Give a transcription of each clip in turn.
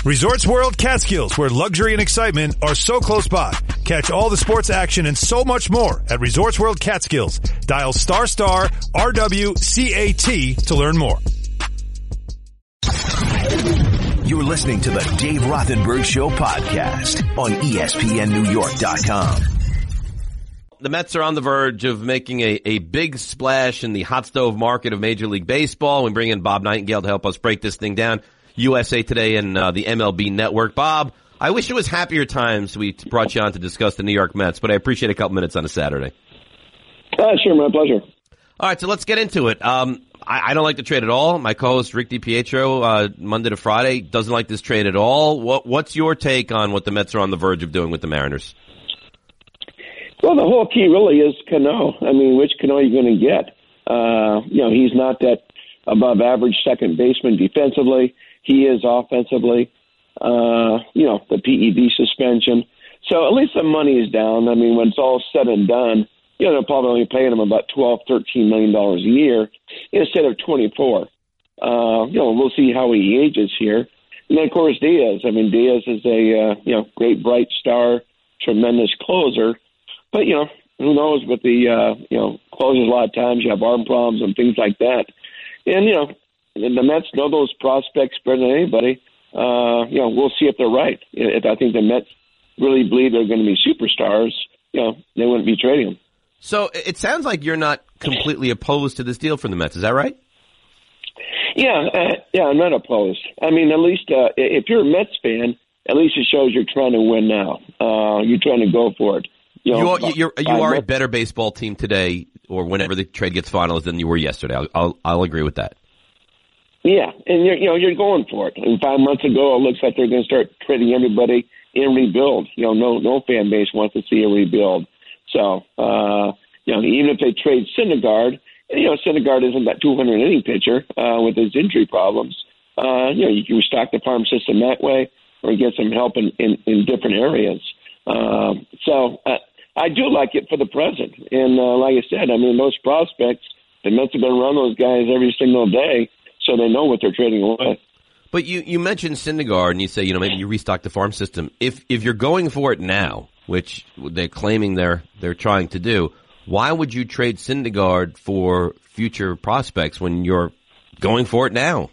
Resorts World Catskills, where luxury and excitement are so close by. Catch all the sports action and so much more at Resorts World Catskills. Dial *RWCAT to learn more. You're listening to the Dave Rothenberg Show podcast on ESPNNewYork.com. The Mets are on the verge of making a big splash in the hot stove market of Major League Baseball. We bring in Bob Nightingale to help us break this thing down. USA Today and the MLB Network. Bob, I wish it was happier times we brought you on to discuss the New York Mets, but I appreciate a couple minutes on a Saturday. Sure, my pleasure. All right, so let's get into it. I don't like the trade at all. My co-host Rick DiPietro, Monday to Friday, doesn't like this trade at all. What's your take on what the Mets are on the verge of doing with the Mariners? Well, the whole key really is Cano. I mean, which Cano are you going to get? He's not that above average second baseman defensively. He is offensively. The PED suspension. So at least the money is down. I mean, when it's all said and done, they're probably only paying him about $12, $13 million a year instead of 24. We'll see how he ages here. And then, of course, Diaz. I mean, Diaz is a great, bright star, tremendous closer. But, who knows with the, closers a lot of times you have arm problems and things like that. And, the Mets know those prospects better than anybody. We'll see if they're right. If I think the Mets really believe they're going to be superstars, they wouldn't be trading them. So it sounds like you're not completely opposed to this deal from the Mets. Is that right? Yeah, I'm not opposed. I mean, at least if you're a Mets fan, at least it shows you're trying to win now. You're trying to go for it. You are a better baseball team today, or whenever the trade gets finalized, than you were yesterday. I'll agree with that. Yeah, and you're going for it. And 5 months ago, it looks like they're going to start trading everybody in rebuild. No fan base wants to see a rebuild. So even if they trade Syndergaard, Syndergaard isn't that 200-inning pitcher with his injury problems. You can restock the farm system that way, or get some help in different areas. I do like it for the present. And like I said, I mean, those prospects, the Mets have been around those guys every single day, so they know what they're trading away. But you mentioned Syndergaard, and you say, maybe you restock the farm system. If you're going for it now, which they're claiming they're trying to do, why would you trade Syndergaard for future prospects when you're going for it now?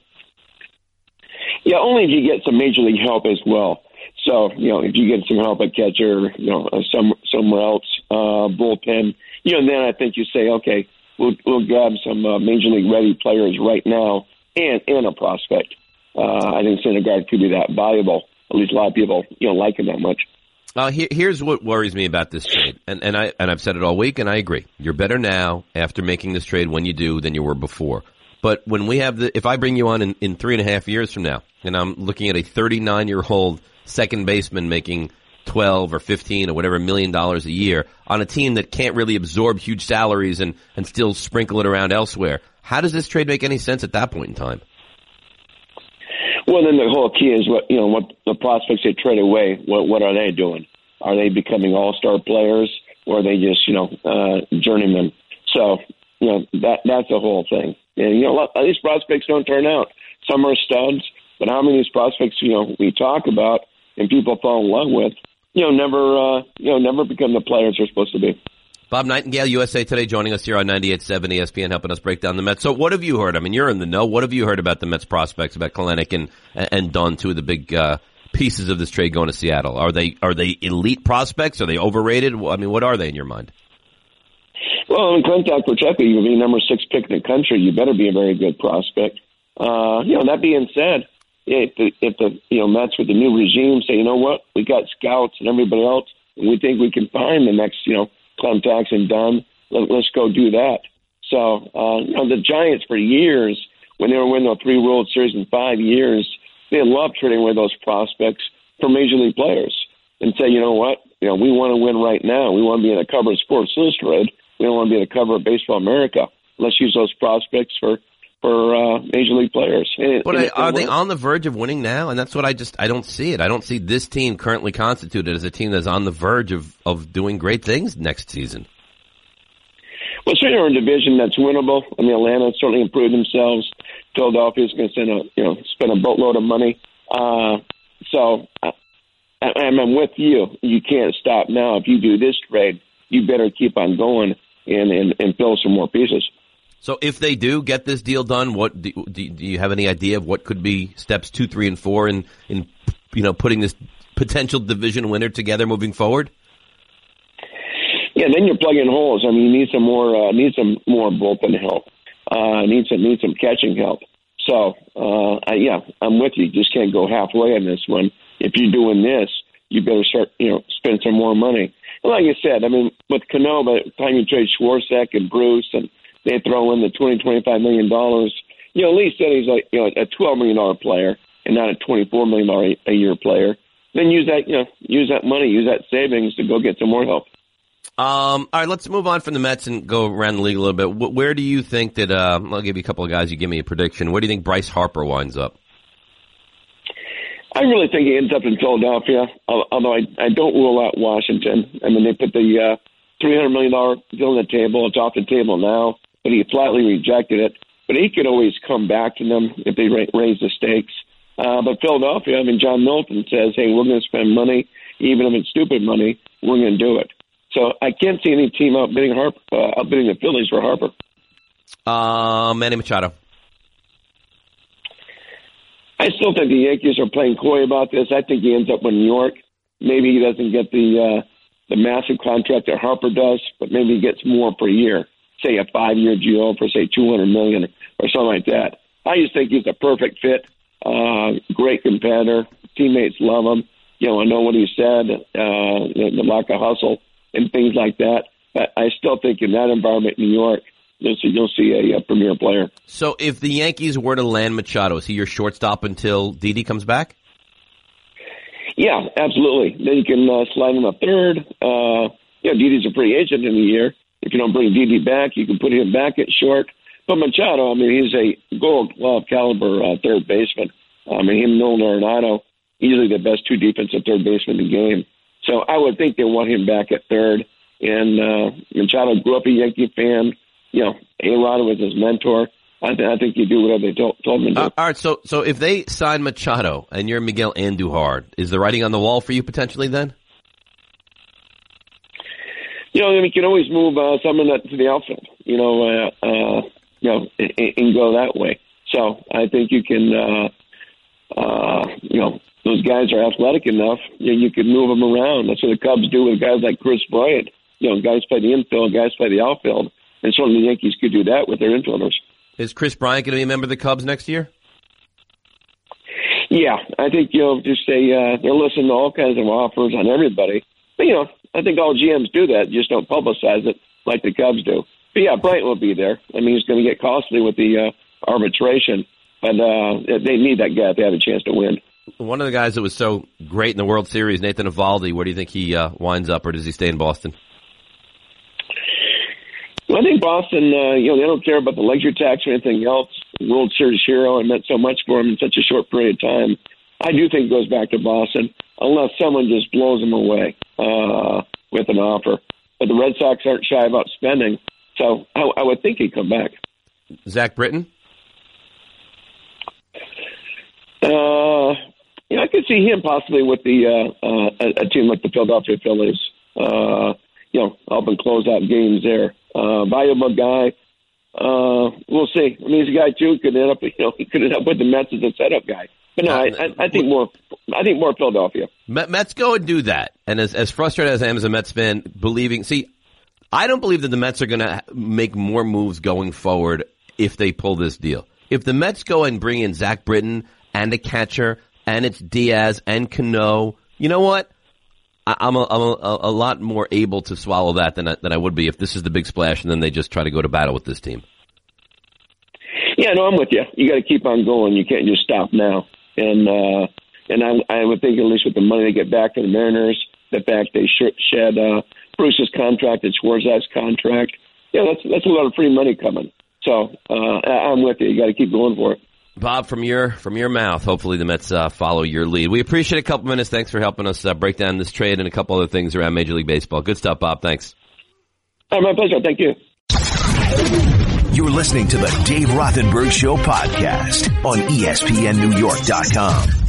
Yeah, only if you get some major league help as well. So, if you get some help at catcher, somewhere else, bullpen, then I think you say, okay, we'll grab some major league ready players right now and a prospect. I think Syndergaard could be that valuable. At least a lot of people, like him that much. Here's what worries me about this trade, and I've said it all week, and I agree. You're better now after making this trade when you do than you were before. But when we have if I bring you on in 3.5 years from now, and I'm looking at a 39-year-old second baseman making 12 or 15 or whatever $1 million a year on a team that can't really absorb huge salaries and still sprinkle it around elsewhere, how does this trade make any sense at that point in time? Well, then the whole key is what the prospects they trade away. What are they doing? Are they becoming all-star players, or are they just journeymen? So that's the whole thing. And these prospects don't turn out. Some are studs, but how many of these prospects we talk about and people fall in love with never become the players they're supposed to be. Bob Nightingale, USA Today, joining us here on 98.7 ESPN, helping us break down the Mets. So what have you heard? I mean, you're in the know. What have you heard about the Mets prospects, about Kelenic and Dunn, two of the big pieces of this trade going to Seattle? Are they elite prospects? Are they overrated? I mean, what are they in your mind? Well, in contact with Pacheco, you'll be number 6 pick in the country. You better be a very good prospect. That being said, if the Mets with the new regime say, you know what, we got scouts and everybody else, and we think we can find the next, contacts and Dunn, let's go do that. So, the Giants for years, when they were winning the 3 World Series in 5 years, they loved trading away those prospects for major league players and say, you know what, we want to win right now. We want to be in the cover of Sports Illustrated. We don't want to be in the cover of Baseball America. Let's use those prospects for major league players. But are they on the verge of winning now? And that's what I don't see it. I don't see this team currently constituted as a team that's on the verge of doing great things next season. Well, certainly we're in a division that's winnable. I mean, Atlanta certainly improved themselves. Philadelphia's going to spend a boatload of money. So I'm with you. You can't stop now. If you do this trade, you better keep on going and fill some more pieces. So if they do get this deal done, what do you have any idea of what could be steps 2, 3, and 4 in putting this potential division winner together moving forward? Yeah, then you're plugging holes. I mean, you need some more bullpen help. Need some catching help. So I'm with you. You just can't go halfway on this one. If you're doing this, you better start spend some more money. And like I said, I mean, with Cano, by the time you trade Schwartzek and Bruce, and they throw in the $20-25 million, at least then he's like a $12 million player and not a $24 million a year player. Then use that money, use that savings to go get some more help. All right, let's move on from the Mets and go around the league a little bit. Where do you think that? I'll give you a couple of guys. You give me a prediction. Where do you think Bryce Harper winds up? I really think he ends up in Philadelphia, although I don't rule out Washington. I mean, they put the $300 million deal on the table. It's off the table now, but he flatly rejected it. But he could always come back to them if they raise the stakes. But Philadelphia, I mean, John Milton says, hey, we're going to spend money, even if it's stupid money, we're going to do it. So I can't see any team outbidding the Phillies for Harper. Manny Machado. I still think the Yankees are playing coy about this. I think he ends up in New York. Maybe he doesn't get the massive contract that Harper does, but maybe he gets more per year. Say a 5-year deal for say $200 million or something like that. I just think he's a perfect fit. Great competitor. Teammates love him. I know what he said. The lack of hustle and things like that. But I still think in that environment in New York, you'll see a premier player. So if the Yankees were to land Machado, is he your shortstop until Didi comes back? Yeah, absolutely. Then you can slide him a third. Didi's a free agent in the year. If you don't bring Didi back, you can put him back at short. But Machado, I mean, he's a Gold Glove caliber third baseman. I mean, him, Nolan Arenado, easily the best two defensive third basemen in the game. So I would think they want him back at third. And Machado grew up a Yankee fan. A-Rod was his mentor. I think you do whatever they told him to do. All right, so if they sign Machado and you're Miguel Andujar, is the writing on the wall for you potentially then? You can always move someone to the outfield, and go that way. So I think you can, those guys are athletic enough. You can move them around. That's what the Cubs do with guys like Chris Bryant. Guys play the infield, guys play the outfield. And certainly the Yankees could do that with their infielders. Is Chris Bryant going to be a member of the Cubs next year? Yeah, I think just say they're listening to all kinds of offers on everybody. But, I think all GMs do that, just don't publicize it like the Cubs do. But, yeah, Bryant will be there. I mean, he's going to get costly with the arbitration. But they need that guy if they have a chance to win. One of the guys that was so great in the World Series, Nathan Eovaldi, where do you think he winds up, or does he stay in Boston? Well, I think Boston, they don't care about the luxury tax or anything else. World Series hero, and meant so much for him in such a short period of time. I do think it goes back to Boston, unless someone just blows him away with an offer. But the Red Sox aren't shy about spending, so I would think he'd come back. Zach Britton? I could see him possibly with a team like the Philadelphia Phillies, helping close out games there. Valuable guy. We'll see. I mean, he's a guy too could end up. He could end up with the Mets as a setup guy. But no, I think more. I think more Philadelphia. Mets go and do that. And as frustrated as I am as a Mets fan, I don't believe that the Mets are going to make more moves going forward if they pull this deal. If the Mets go and bring in Zach Britton and a catcher, and it's Diaz and Cano, you know what? I'm a lot more able to swallow that than I would be if this is the big splash and then they just try to go to battle with this team. Yeah, no, I'm with you. You got to keep on going. You can't just stop now. And I would think at least with the money they get back from the Mariners, the fact they shed Bruce's contract and Schwartz's contract, that's a lot of free money coming. So I'm with you. You got to keep going for it. Bob, from your mouth, hopefully the Mets follow your lead. We appreciate a couple minutes. Thanks for helping us break down this trade and a couple other things around Major League Baseball. Good stuff, Bob. Thanks. My pleasure. Thank you. You're listening to the Dave Rothenberg Show podcast on ESPNNewYork.com.